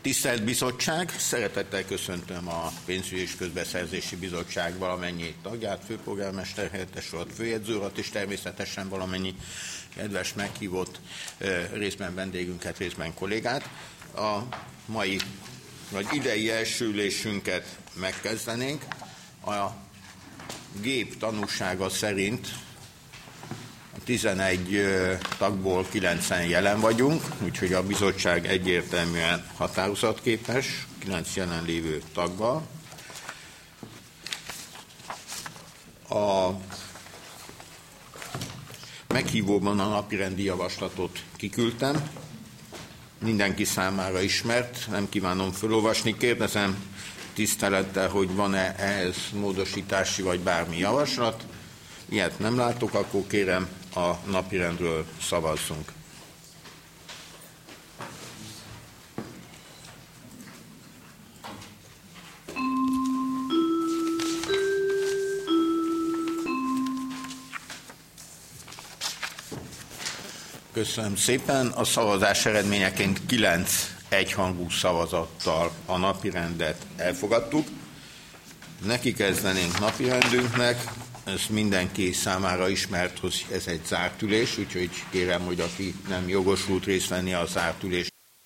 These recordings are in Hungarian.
Tisztelt Bizottság! Szeretettel köszöntöm a Pénzügyi és Közbeszerzési Bizottság valamennyi tagját, főpolgármester helyettes urat, főjegyző urat, és természetesen valamennyi kedves meghívott részben vendégünket, részben kollégát. A mai, vagy idei első ülésünket megkezdenénk. A gép tanúsága szerint 11 tagból 9-en jelen vagyunk, úgyhogy a bizottság egyértelműen határozatképes, 9 jelenlévő taggal. A meghívóban a napirendi javaslatot kiküldtem, mindenki számára ismert, nem kívánom felolvasni, kérdezem tisztelettel, hogy van-e ehhez módosítási vagy bármi javaslat. Ilyet nem látok, akkor kérem, a napirendről szavazzunk. Köszönöm szépen. A szavazás eredményeként 9 egyhangú szavazattal a napirendet elfogadtuk. Neki kezdenénk napirendünknek. Ez mindenki számára ismert, hogy ez egy zárt ülés, úgyhogy kérem, hogy aki nem jogosult részt venni a zárt ülés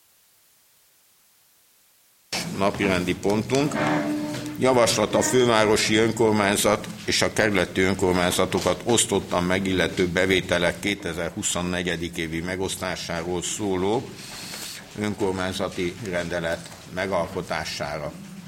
napirendi pontunk. Javaslat a fővárosi önkormányzat és a kerületi önkormányzatokat osztottan megillető bevételek 2024. évi megosztásáról szóló önkormányzati rendelet megalkotására.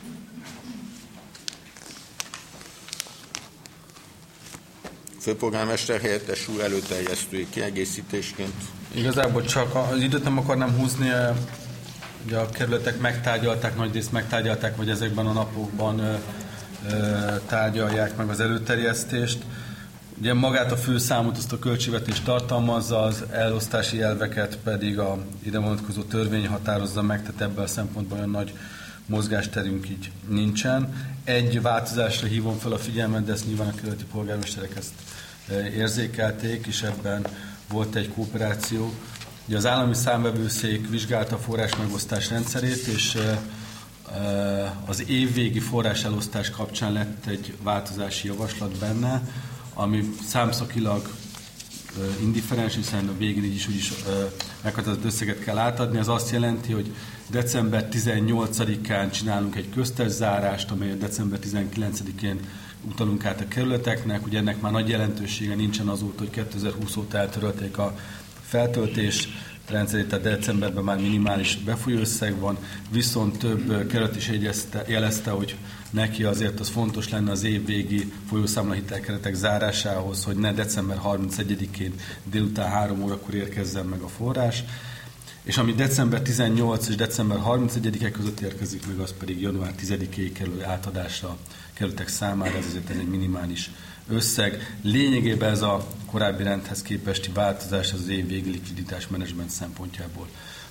Főpolgármester helyettes úr, előterjesztői kiegészítésként. Igazából csak az időt nem akarnám húzni, ugye a kerületek megtárgyalták, nagyrészt megtárgyalták, vagy ezekben a napokban tárgyalják meg az előterjesztést. Ugye magát a főszámot, azt a költségvetést tartalmazza, az elosztási elveket pedig a ide vonatkozó törvény határozza meg, tehát ebből a szempontból olyan nagy mozgásterünk így nincsen. Egy változásra hívom fel a figyelmet, de ezt nyilván a kerületi polgármesterek ezt érzékelték, és ebben volt egy kooperáció. Ugye az állami számvevőszék vizsgálta a forrásmegosztás rendszerét, és az évvégi forráselosztás kapcsán lett egy változási javaslat benne, ami számszakilag indifferens, hiszen a végén így is úgyis meghatározott összeget kell átadni. Ez azt jelenti, hogy december 18-án csinálunk egy köztes zárást, amelyet december 19-én utalunk át a kerületeknek. Ugye ennek már nagy jelentősége nincsen azóta, hogy 2020 óta eltörölték a feltöltés rendszerét, tehát decemberben már minimális befolyóösszeg van, viszont több kerület is jelezte, hogy neki azért az fontos lenne az évvégi folyószámlahitelkeretek zárásához, hogy ne december 31-én délután 3 órakor érkezzen meg a forrás, és ami december 18 és december 31-e között érkezik meg, az pedig január 10-éig kerül átadásra a kerületek számára, ez azért egy minimális összeg. Lényegében ez a korábbi rendhez képesti változás az évvégi likviditás menedzsment szempontjából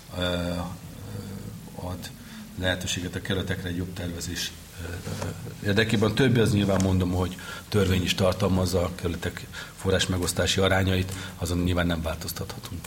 ad lehetőséget a kerületekre egy jobb tervezés érdekében. Többi az nyilván mondom, hogy törvény is tartalmazza a kerületek forrás megosztási arányait, azon nyilván nem változtathatunk.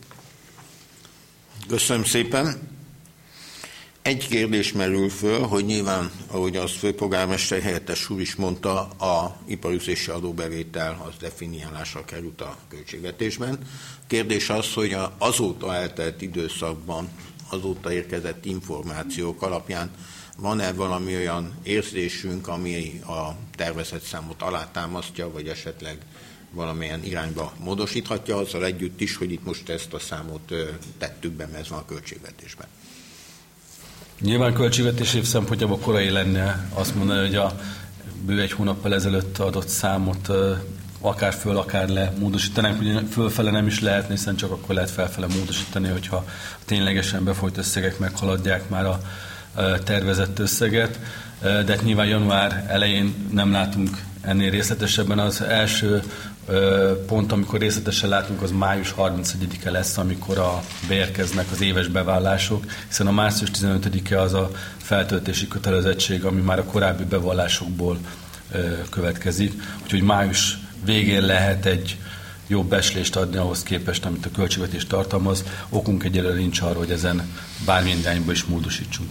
Köszönöm szépen. Egy kérdés merül föl, hogy nyilván, ahogy az főpolgármester helyettes úr is mondta, a iparüzési adóbevétel az definiálásra került a költségvetésben. Kérdés az, hogy azóta eltelt időszakban, azóta érkezett információk alapján van-e valami olyan érzésünk, ami a tervezett számot alátámasztja, vagy esetleg valamilyen irányba módosíthatja, azzal együtt is, hogy itt most ezt a számot tettük be, mert ez van a költségvetésben. Nyilván költségvetés év szempontjából korai lenne azt mondani, hogy a bő egy hónappal ezelőtt adott számot akár föl, akár le módosítanánk, ugye fölfele nem is lehetne, hiszen csak akkor lehet felfele módosítani, hogyha a ténylegesen befolyt összegek meghaladják már a tervezett összeget, de nyilván január elején nem látunk ennél részletesebben. Az első pont, amikor részletesen látunk, az május 31-e lesz, amikor beérkeznek az éves bevallások, hiszen a március 15-e az a feltöltési kötelezettség, ami már a korábbi bevallásokból következik. Úgyhogy május végén lehet egy jobb becslést adni ahhoz képest, amit a költségvetés tartalmaz. Okunk egyelőre nincs arra, hogy ezen bármilyen irányba is módosítsunk.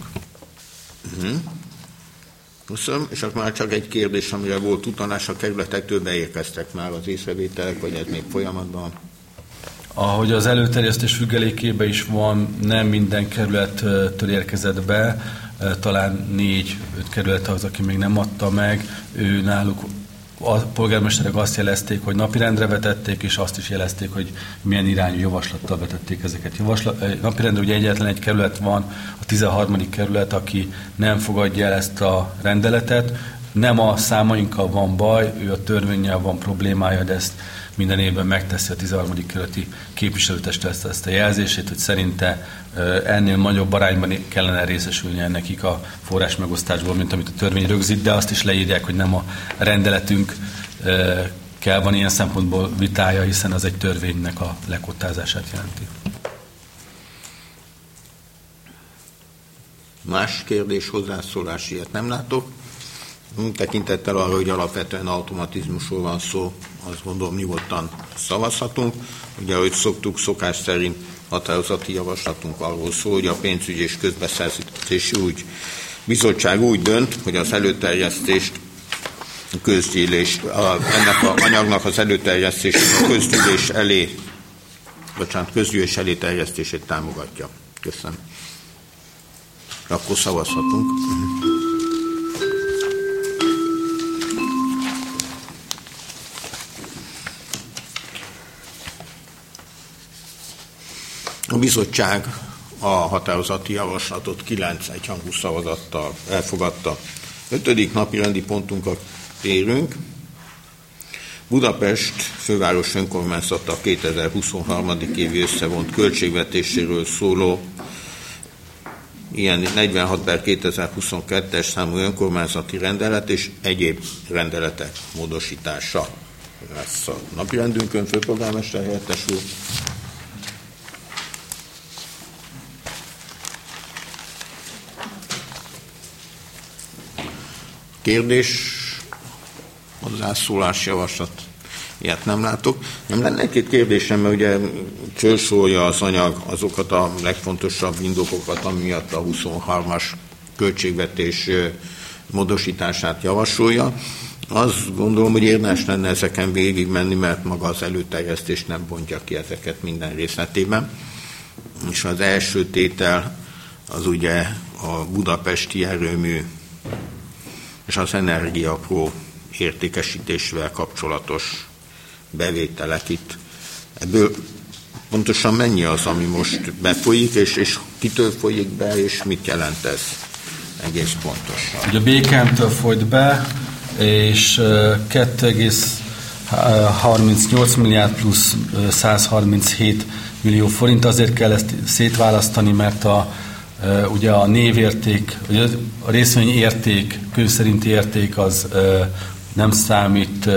Köszönöm, és akkor már csak egy kérdés, amire volt utalás, a kerületektől beérkeztek már az észrevételek, vagy ez még folyamatban? Ahogy az előterjesztés függelékében is van, nem minden kerülettől érkezett be, talán 4-5 kerület az, aki még nem adta meg, ő náluk a polgármesterek azt jelezték, hogy napirendre vetették, és azt is jelezték, hogy milyen irányú javaslattal vetették ezeket. Napirendre ugye egyetlen egy kerület van, a 13. kerület, aki nem fogadja el ezt a rendeletet. Nem a számainkkal van baj, ő a törvénnyel van problémája, de ezt minden évben megteszi a 13. kerületi képviselőtest ezt a jelzését, hogy szerinte ennél nagyobb arányban kellene részesülnie nekik a forrás megosztásból, mint amit a törvény rögzít, de azt is leírják, hogy nem a rendeletünk kell van ilyen szempontból vitája, hiszen az egy törvénynek a lekottázását jelenti. Más kérdés, hozzászólás, ilyet nem látok. Tekintettel arra, hogy alapvetően automatizmusról van szó, azt gondolom nyugodtan szavazhatunk. Ugye, ahogy szoktuk, szokás szerint határozati javaslatunk arról szól, hogy a pénzügyi és közbeszerzési bizottság úgy dönt, hogy az előterjesztést közgyűlés, ennek az anyagnak az előterjesztés közgyűlés elé terjesztését támogatja. Köszönöm. Akkor szavazhatunk. A bizottság a határozati javaslatot 9 egyhangú szavazattal elfogadta. 5. napi rendi pontunkat térünk. Budapest főváros önkormányzata 2023. évi összevont költségvetéséről szóló ilyen 46/2022-es számú önkormányzati rendelet és egyéb rendeletek módosítása lesz a napirendünkön. Főpolgármester helyettes úr. Kérdés, hozzászólás, javaslat, ilyet nem látok. Nem lenne egy-két kérdésem, mert ugye felsorolja az anyag azokat a legfontosabb indokokat, ami miatt a 23-as költségvetés módosítását javasolja. Azt gondolom, hogy érdemes lenne ezeken végigmenni, mert maga az előterjesztés nem bontja ki ezeket minden részletében. És az első tétel az ugye a budapesti erőmű és az Energia Pro értékesítésével kapcsolatos bevételek itt. Ebből pontosan mennyi az, ami most befolyik, és kitől folyik be, és mit jelent ez egész pontosan? Ugye a BKM-től folyt be, és 2,38 milliárd plusz 137 millió forint. Azért kell ezt szétválasztani, mert ugye a névérték, ugye a részvény érték, könyv szerinti érték az nem számít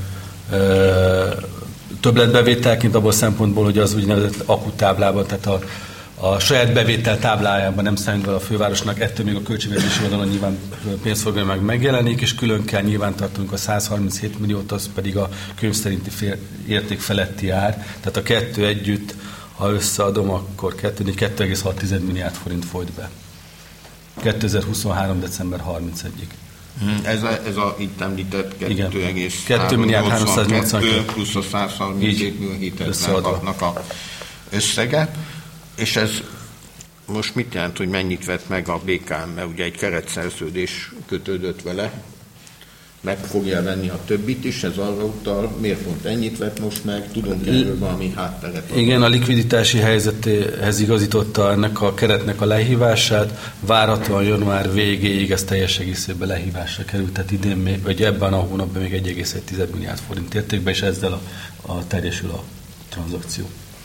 többletbevételként abból a szempontból, hogy az úgynevezett akkutáblában, tehát a saját bevétel táblájában nem számít a fővárosnak, ettől még a költségvetési oldalon nyilván pénzforgalom meg megjelenik, és külön kell nyilvántartanunk a 137 milliót, az pedig a könyv szerinti érték feletti ár. Tehát a kettő együtt, ha összeadom, akkor 2,6 milliárd forint folyt be. 2023. december 31-ig. Ez a itt említett 2 milliárd 382 plusz a 137 millió hitetlenaknak a összege. És ez most mit jelent, hogy mennyit vett meg a BKM, mert ugye egy keretszerződés kötődött vele, meg fogja venni a többit is, ez arra utal, miért pont ennyit vett most meg, tudunk erről valami hátteret adni? Igen, a likviditási helyzetéhez igazította ennek a keretnek a lehívását, várhatóan január végéig ez teljes egészében lehívásra került, tehát idén még, vagy ebben a hónapban még 1,1 milliárd forint értékben, és ezzel teljesül a tranzakció.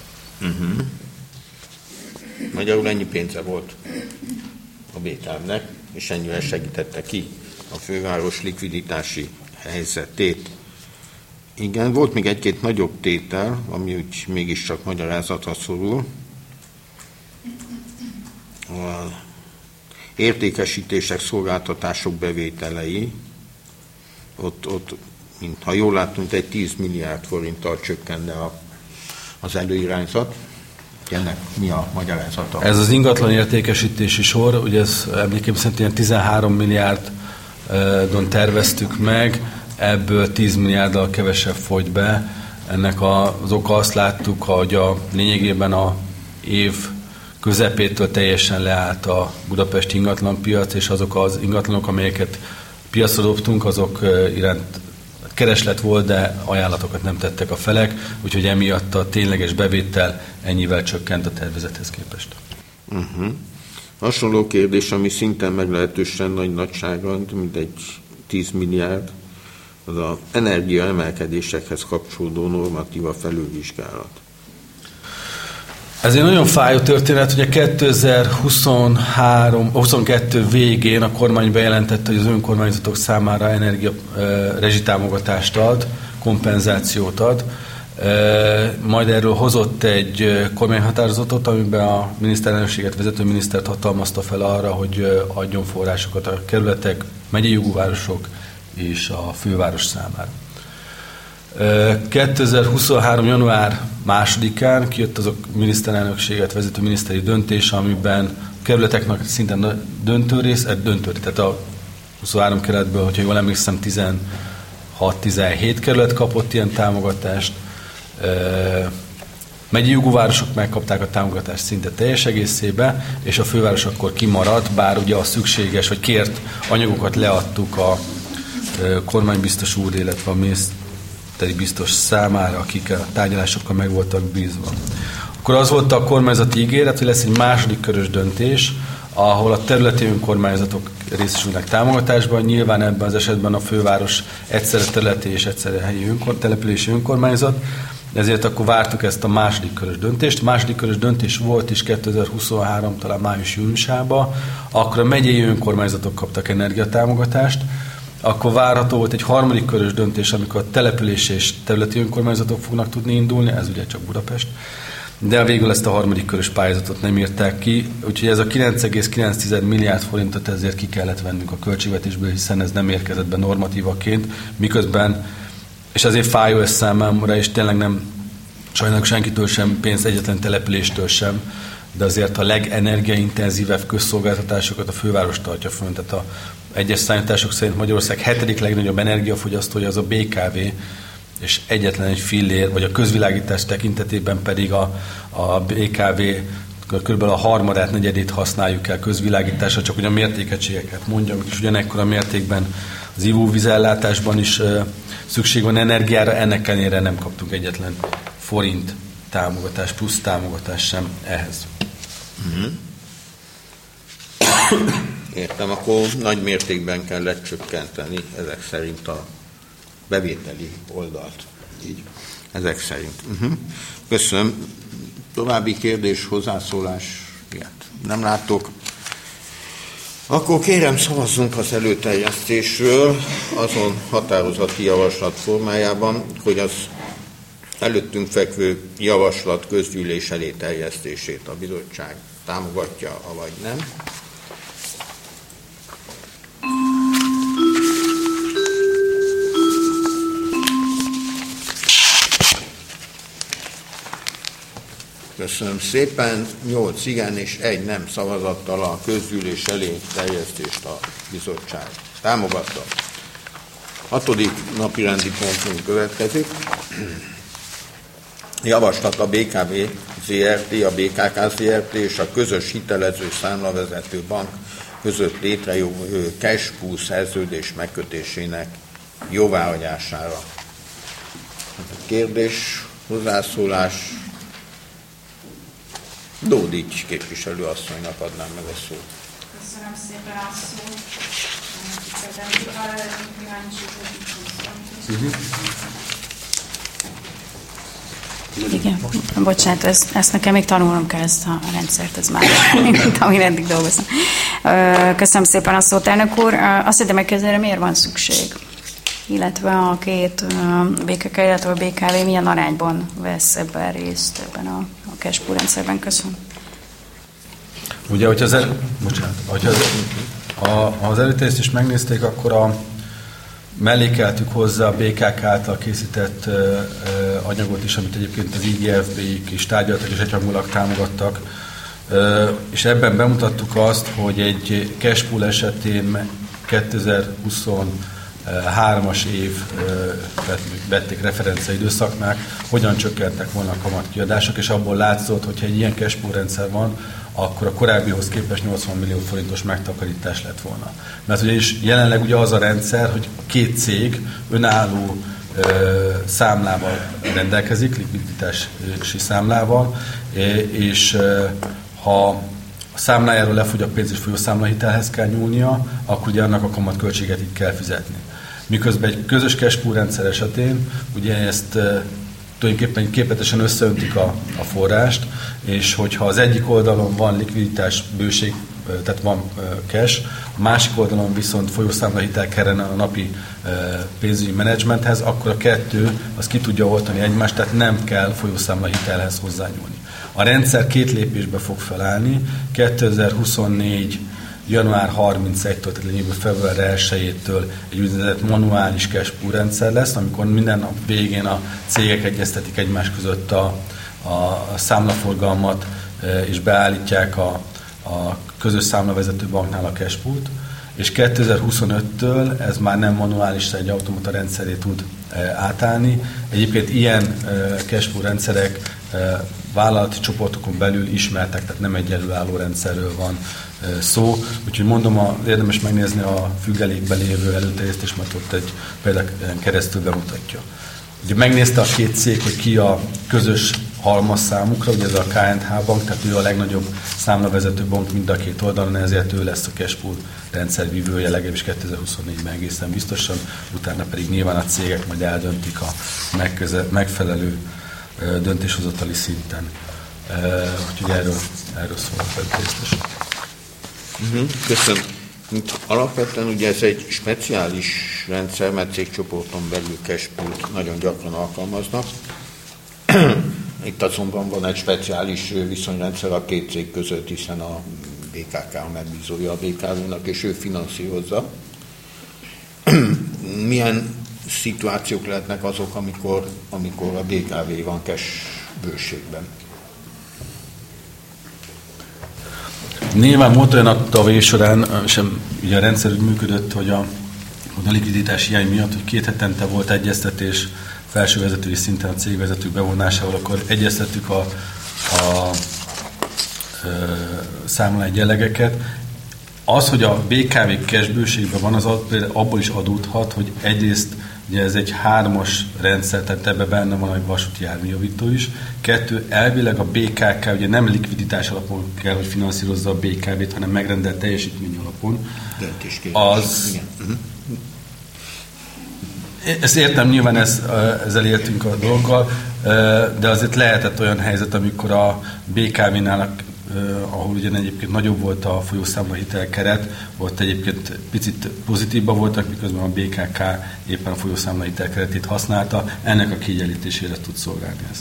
Magyarul ennyi pénze volt a BKM-nek, és ennyivel segítette ki a főváros likviditási helyzetét. Igen, volt még egy-két nagyobb tétel, ami úgy mégiscsak magyarázatra szorul. A értékesítések, szolgáltatások bevételei, ott mint ha jól láttunk, egy 10 milliárd forinttal csökkenne az előirányzat. Ennek mi a magyarázata? Ez az ingatlan értékesítési sor, ugye ez emlékeim szerint ilyen 13 milliárdon terveztük meg, ebből 10 milliárddal kevesebb fogy be. Ennek az oka azt láttuk, hogy lényegében a év közepétől teljesen leállt a budapesti ingatlanpiac, és azok az ingatlanok, amelyeket piacra dobtunk, azok iránt kereslet volt, de ajánlatokat nem tettek a felek, úgyhogy emiatt a tényleges bevétel ennyivel csökkent a tervezethez képest. Hasonló kérdés, ami szintén meglehetősen nagy nagyságrend, mint egy 10 milliárd, az az energiaemelkedésekhez kapcsolódó normatíva felülvizsgálat. Ez egy nagyon fájó történet, hogy a 2022 végén a kormány bejelentette, hogy az önkormányzatok számára energia rezsitámogatást ad, kompenzációt ad. Majd erről hozott egy kormányhatározatot, amiben a miniszterelnökséget vezető minisztert hatalmazta fel arra, hogy adjon forrásokat a kerületek, megyei jogú városok és a főváros számára. 2023. január 2-án kijött az a miniszterelnökséget vezető miniszteri döntés, amiben a kerületeknek szinte döntő rész, tehát a 23 kerületből, hogyha jól emlékszem, 16-17 kerület kapott ilyen támogatást. Megyei jogú városok megkapták a támogatást szinte teljes egészében, és a főváros akkor kimaradt, bár ugye a szükséges, vagy kért anyagokat leadtuk a kormánybiztos úr, illetve a miniszteri biztos számára, akik a tárgyalásokkal meg voltak bízva. Akkor az volt a kormányzati ígéret, hogy lesz egy második körös döntés, ahol a területi önkormányzatok részesülnek támogatásban. Nyilván ebben az esetben a főváros egyszerre területi és egyszerre helyi települési önkormányzat, ezért akkor vártuk ezt a második körös döntést. Második körös döntés volt is 2023, talán május-júniusában, akkor a megyei önkormányzatok kaptak energiatámogatást, akkor várható volt egy harmadik körös döntés, amikor a települési és területi önkormányzatok fognak tudni indulni, ez ugye csak Budapest, de végül ezt a harmadik körös pályázatot nem írták ki, úgyhogy ez a 9,9 milliárd forintot ezért ki kellett vennünk a költségvetésből, hiszen ez nem érkezett be normatívaként, miközben, és azért fájó ez számomra, és tényleg nem sajnálok senkitől sem, pénzt egyetlen településtől sem, de azért a legenergiaintenzívebb közszolgáltatásokat a főváros tartja fönn. Tehát a egyes számítások szerint Magyarország 7. legnagyobb energiafogyasztója az a BKV, és egyetlen egy fillér, vagy a közvilágítás tekintetében pedig a BKV kb. A harmadát, negyedét használjuk el közvilágításra, csak hogy a mértékegységeket mondjam, és ugyanekkor a mértékben az ivóvízellátásban is szükség van energiára, ennek ellenére nem kaptunk egyetlen forint támogatás, plusz támogatás sem ehhez. Értem, akkor nagy mértékben kell lecsökkenteni ezek szerint a bevételi oldalt. Így, ezek szerint. Köszönöm. További kérdés, hozzászólás? Ilyet nem látok. Akkor kérem, szavazzunk az előterjesztésről azon határozati javaslat formájában, hogy az előttünk fekvő javaslat közgyűlés elé terjesztését a bizottság támogatja, avagy nem. Köszönöm szépen. 8 igen és 1 nem szavazattal a közgyűlés elé terjesztést a bizottság támogatta. 6. napirendi pontunk következik. Javaslat a BKV ZRT, a BKK ZRT és a közös hitelező számlavezető bank között létrejövő cash pool szerződés megkötésének jóváhagyására. Kérdés, hozzászólás. Dódics képviselőasszonynak adnám meg a szót. Köszönöm szépen a szót. Igen, bocsánat, ezt nekem még tanulnom kell, ezt a rendszert, ez már, mint amin eddig dolgoztam. Köszönöm szépen a szót, elnök úr. Azt hiszem, hogy ezzel miért van szükség? Illetve a két BKK, illetve a BKV milyen arányban vesz ebben részt, ebben a cash pool rendszerben? Köszönöm. Ugye, hogyha az előterjesztést megnézték, akkor mellékeltük hozzá a BKK által készített anyagot is, amit egyébként az IGFB-ik is tárgyaltak és egyhangulag támogattak, és ebben bemutattuk azt, hogy egy cash pool esetén 2023-as év vették referencia időszaknál, hogyan csökkentek volna a kamatkiadások, és abból látszott, hogyha egy ilyen cash pool rendszer van, akkor a korábbihoz képest 80 millió forintos megtakarítás lett volna. Mert ugye is jelenleg ugye az a rendszer, hogy két cég önálló számlával rendelkezik, likviditási számlával, és ha a számlájáról lefogy a pénz és folyószámlahitelhez kell nyúlnia, akkor ugye annak a kamatköltséget itt kell fizetni. Miközben egy közös cash pool rendszer esetén ugye ezt tulajdonképpen képletesen összeöntik a forrást, és hogyha az egyik oldalon van likviditás bőség, tehát van cash, a másik oldalon viszont folyószámlahitel kellene a napi pénzügyi menedzsmenthez, akkor a kettő az ki tudja oltani egymást, tehát nem kell folyószámlahitelhez hozzányúlni. A rendszer két lépésbe fog felállni, 2024 január 31-től, tehát lényegében február 1-től egy úgynevezett manuális cash pool rendszer lesz, amikor minden nap végén a cégek egyeztetik egymás között a számlaforgalmat, és beállítják a közös számlavezető banknál a cash poolt, és 2025-től ez már nem manuális, egy automata rendszeré tud átállni. Egyébként ilyen cash pool rendszerek vállalati csoportokon belül ismertek, tehát nem egy előálló rendszerről van szó. Úgyhogy mondom, érdemes megnézni a függelékben lévő előterjesztést, mert ott egy példán keresztül bemutatja. Ugye megnézte a két cég, hogy ki a közös halmaz számukra, ugye ez a KNH bank, tehát ő a legnagyobb számlavezető bank mind a két oldalon, ezért ő lesz a cash pool rendszer vívője, legalábbis 2024-ben egészen biztosan, utána pedig nyilván a cégek majd eldöntik a megfelelő döntéshozatali szinten. Úgyhogy erről szól a részletesen. Köszönöm. Alapvetően ugye ez egy speciális rendszer, mert cégcsoporton belül cash poolt nagyon gyakran alkalmaznak. Itt azonban van egy speciális viszonyrendszer a két cég között, hiszen a BKK a megbízója a BKV-nak, és ő finanszírozza. Milyen szituációk lehetnek azok, amikor a BKV van cash bőségben? Nyilván volt olyan a vég során, sem ugye a rendszer úgy működött, hogy a likviditás hiány miatt, hogy 2 hetente volt egyeztetés felső vezetői szinten a cégvezetők bevonásával, akkor egyeztettük a számlány jellegeket. Az, hogy a BKV cash bőségben van, az abból is adódhat, hogy egyrészt ugye ez egy 3-as rendszer, tehát ebben benne van egy vasúti járműjavító is. 2, elvileg a BKK ugye nem likviditás alapon kell, hogy finanszírozza a BKV-t, hanem megrendelt teljesítmény alapon. Ezt értem, nyilván ezzel értünk a dolggal, de azért lehetett olyan helyzet, amikor a BKV-nál, ahol ugye egyébként nagyobb volt a folyószámlahitel keret, ott egyébként picit pozitívban voltak, miközben a BKK éppen a folyószámlahitel keretét használta, ennek a kiegyenlítésére tud szolgálni ez.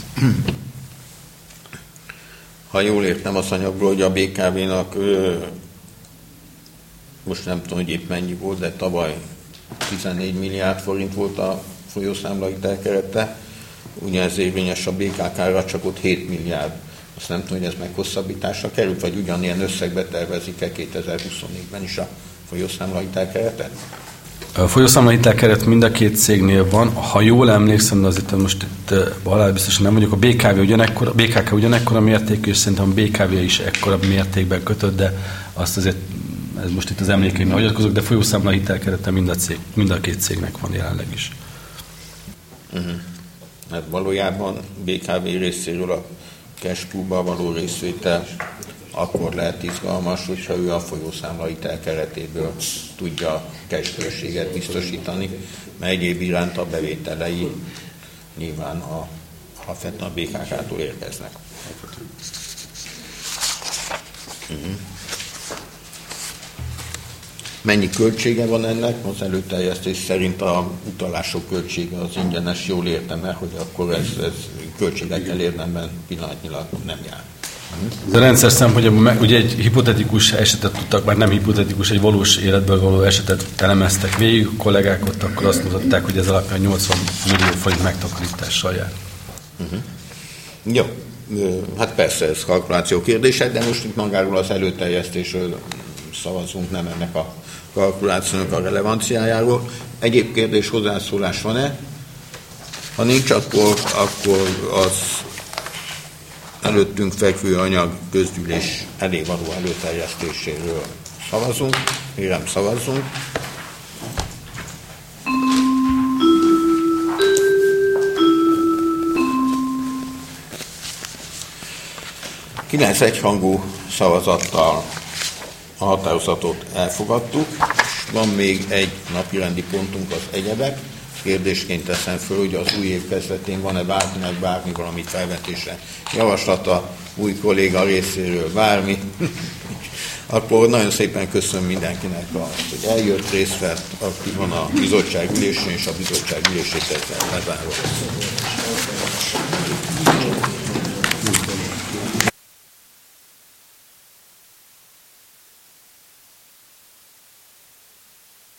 Ha jól értem az anyagból, hogy a BKV-nak most nem tudom, hogy épp mennyi volt, de tavaly 14 milliárd forint volt a folyószámlahitel kerete, ugye ez érvényes a BKK-ra, csak ott 7 milliárd. Azt nem tudom, hogy ez meghosszabbításra került, vagy ugyanilyen összegbe tervezik-e 2024-ben is a folyószámlahitel keretet? A folyószámlahitel keret mind a két cégnél van. Ha jól emlékszem, de azért most itt halálbiztosan nem vagyok, a BKK ugyanekkora mértékű, és szerintem a BKV is ekkora mértékben kötött, de azt azért, ez most itt az emlékeimben hagyatkozok, de folyószámlahitel kerete mind a két cégnek van jelenleg is. Hát valójában BKV részéről a cash poolban való részvétel akkor lehet izgalmas, hogyha ő a folyószámlahitel keretéből tudja cash bőséget biztosítani, mert egyéb iránt a bevételei nyilván a BKK-tól érkeznek. Mennyi költsége van ennek? Az előterjesztés szerint a utalások költsége az ingyenes, jól értem el, hogy akkor ez költségekkel érdemben pillanatnyilag nem jár. Ez a rendszer szempontjából ugye egy hipotetikus esetet tudtak, már nem hipotetikus, egy valós életből való esetet elemeztek végig, a kollégák ott akkor azt mutatták, hogy ez alapján 80 millió forint megtakarítással jár. Jó, hát persze ez kalkuláció kérdése, de most itt magáról az előterjesztésről szavazunk, nem ennek a kalkulációnak a relevanciájáról. Egyéb kérdés, hozzászólás van-e? Ha nincs, akkor az előttünk fekvő anyag közgyűlés elé való előterjesztéséről szavazunk. Kérem, szavazzunk. Kilenc egyhangú szavazattal a határozatot elfogadtuk, és van még egy napirendi pontunk, az egyebek. Kérdésként teszem föl, hogy az új év kezdetén van-e bárkinek bármi valamit felvetésre javaslata, új kolléga részéről bármi. Akkor nagyon szépen köszönöm mindenkinek, hogy eljött, részt vett, aki van a bizottság ülésén, és a bizottság ülését ezzel lezárva.